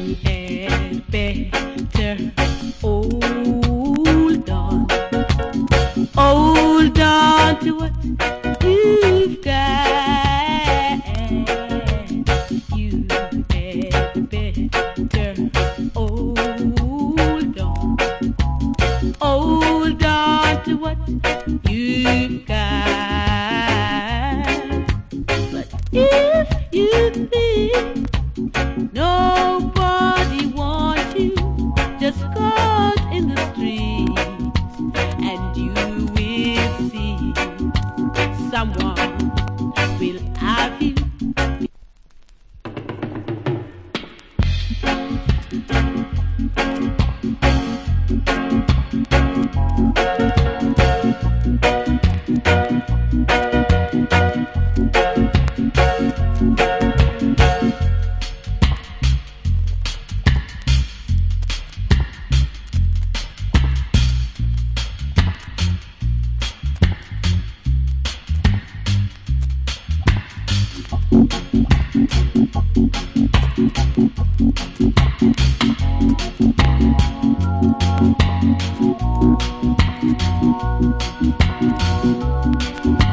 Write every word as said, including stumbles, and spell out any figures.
had better hold on. Hold on to what you've got. You had better hold on. Hold on to what you've got. But if you think nobody wants you, just go out in the streets and you will see someone will have you. Thank you.